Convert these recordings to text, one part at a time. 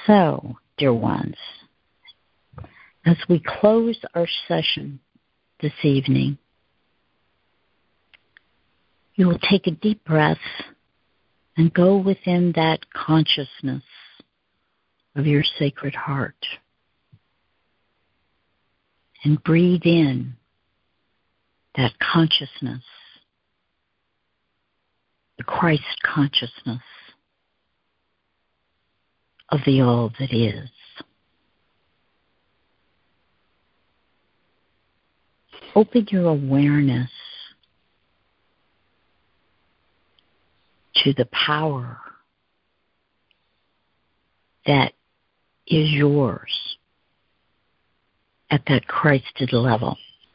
So, dear ones, as we close our session this evening, you will take a deep breath and go within that consciousness of your sacred heart and breathe in that consciousness, the Christ consciousness of the all that is. Open your awareness to the power that is yours at that Christed level.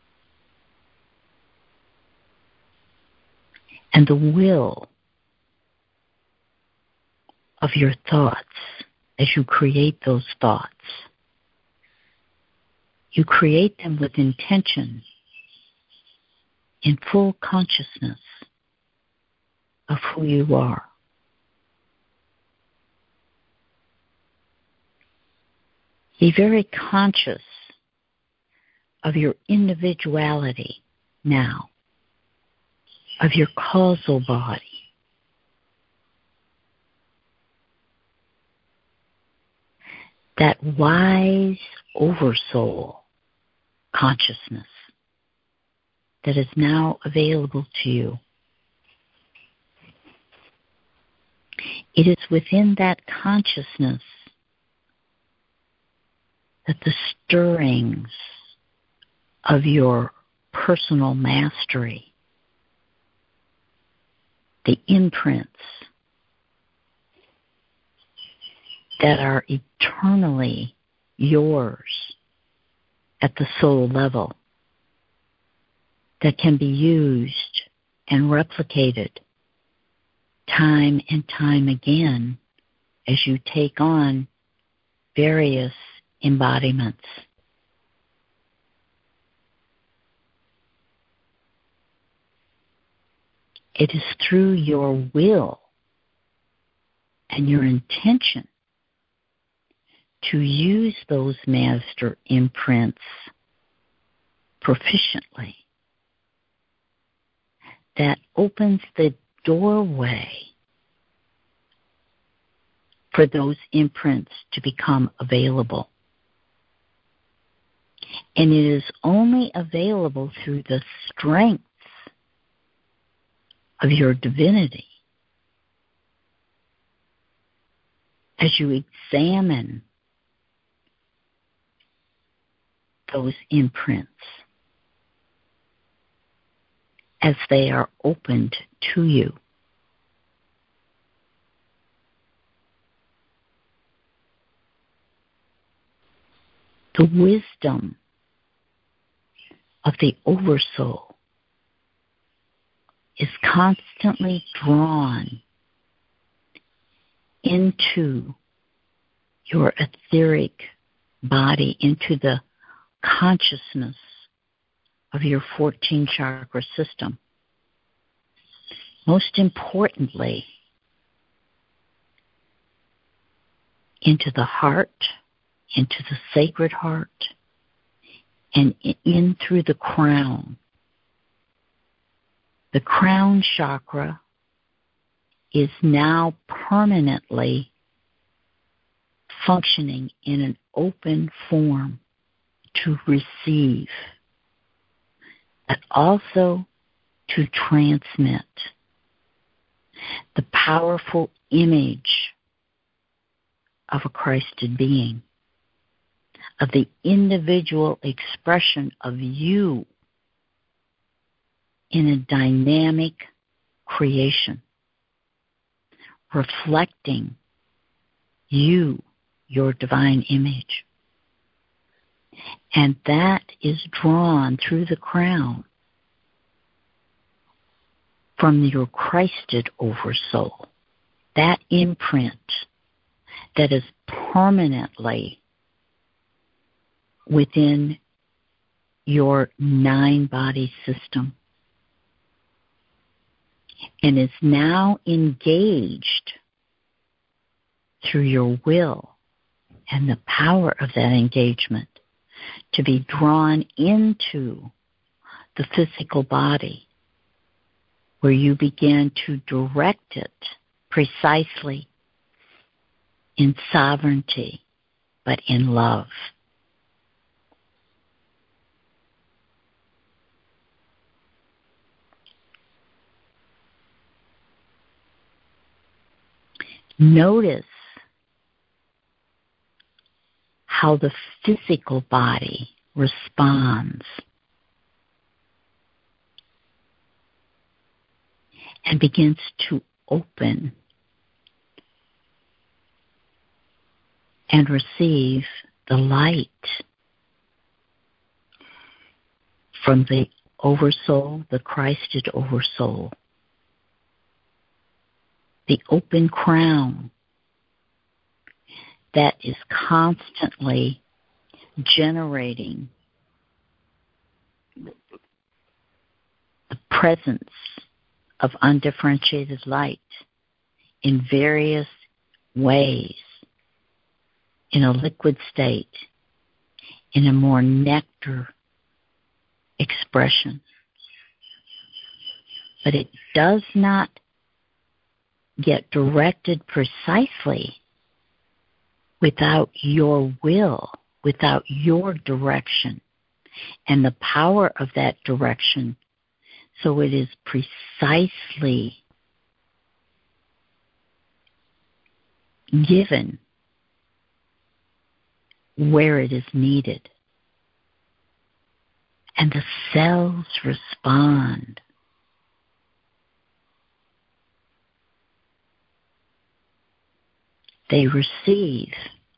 And the will of your thoughts as you create those thoughts. You create them with intention, in full consciousness of who you are. Be very conscious of your individuality now, of your causal body. That wise oversoul consciousness that is now available to you. It is within that consciousness that the stirrings of your personal mastery, the imprints that are eternally yours at the soul level, that can be used and replicated time and time again as you take on various embodiments. It is through your will and your intention to use those master imprints proficiently that opens the doorway for those imprints to become available. And it is only available through the strength of your divinity as you examine those imprints as they are opened to you. The wisdom of the Oversoul is constantly drawn into your etheric body, into the consciousness of your 14 chakra system. Most importantly, into the heart, into the sacred heart, and in through the crown. The crown chakra is now permanently functioning in an open form to receive, but also to transmit the powerful image of a Christed being, of the individual expression of you in a dynamic creation, reflecting you, your divine image. And that is drawn through the crown from your Christed Oversoul, that imprint that is permanently within your 9-body system and is now engaged through your will and the power of that engagement to be drawn into the physical body, where you begin to direct it precisely in sovereignty, but in love. Notice how the physical body responds and begins to open and receive the light from the Oversoul, the Christed Oversoul, the open crown that is constantly generating the presence of undifferentiated light in various ways, in a liquid state, in a more nectar expression. But it does not get directed precisely without your will, without your direction, and the power of that direction. So it is precisely given where it is needed. And the cells respond. They receive,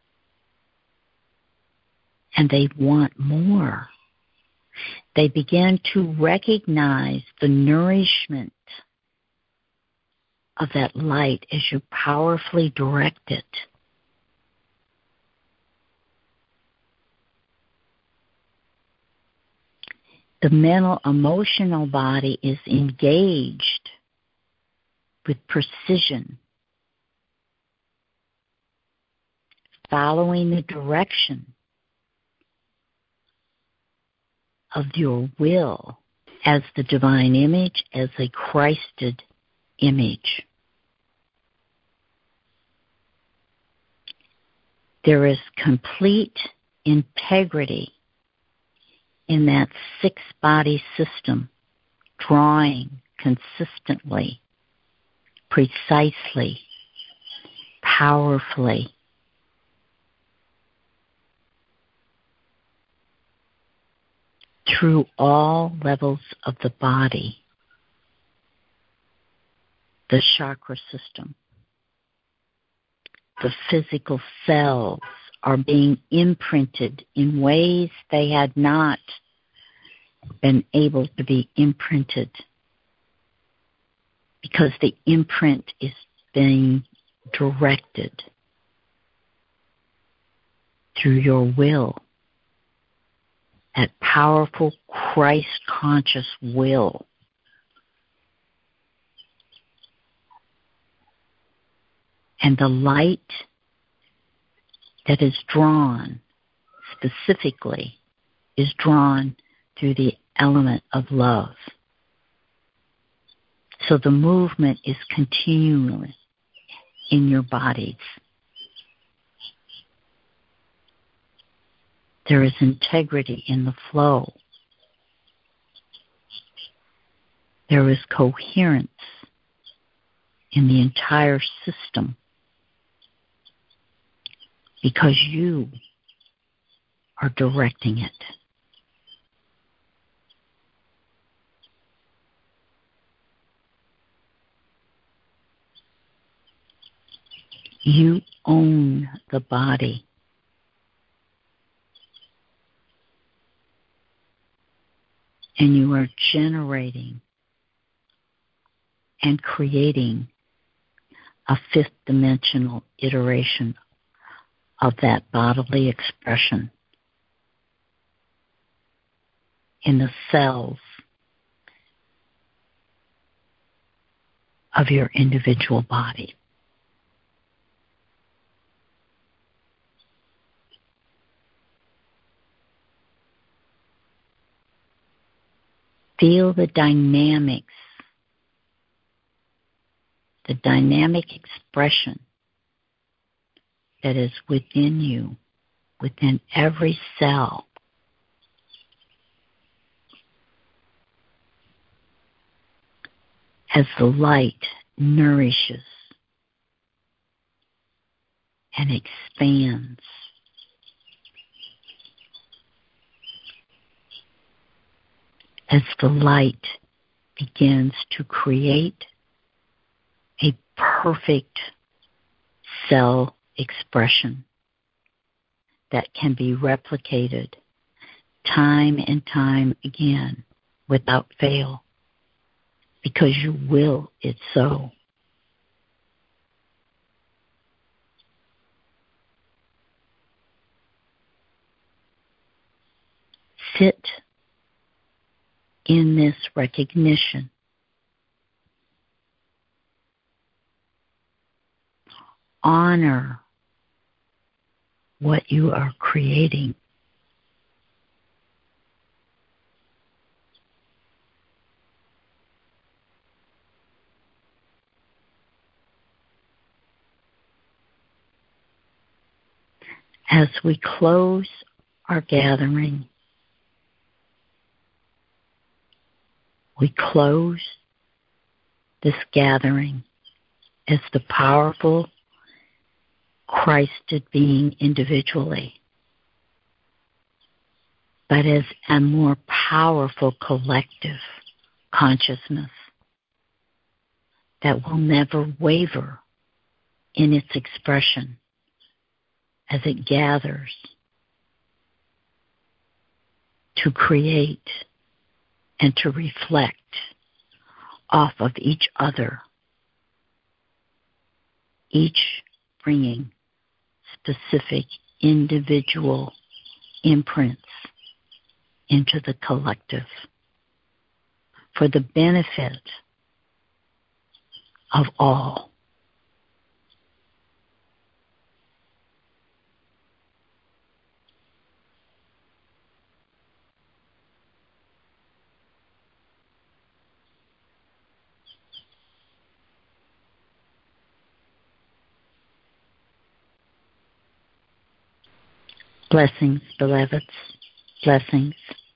and they want more. They begin to recognize the nourishment of that light as you powerfully direct it. The mental emotional body is engaged with precision, following the direction of your will as the divine image, as a Christed image. There is complete integrity in that six-body system, drawing consistently, precisely, powerfully. Through all levels of the body, the chakra system, the physical cells are being imprinted in ways they had not been able to be imprinted, because the imprint is being directed through your will. That powerful Christ-conscious will. And the light that is drawn specifically is drawn through the element of love. So the movement is continually in your bodies. There is integrity in the flow. There is coherence in the entire system, because you are directing it. You own the body. And you are generating and creating a fifth dimensional iteration of that bodily expression in the cells of your individual body. Feel the dynamics, the dynamic expression that is within you, within every cell. As the light nourishes and expands. As the light begins to create a perfect cell expression that can be replicated time and time again without fail, because you will it so. Sit in this recognition. Honor what you are creating. As we close our gathering, we close this gathering as the powerful Christed being individually, but as a more powerful collective consciousness that will never waver in its expression as it gathers to create and to reflect off of each other, each bringing specific individual imprints into the collective for the benefit of all. Blessings, beloveds. Blessings.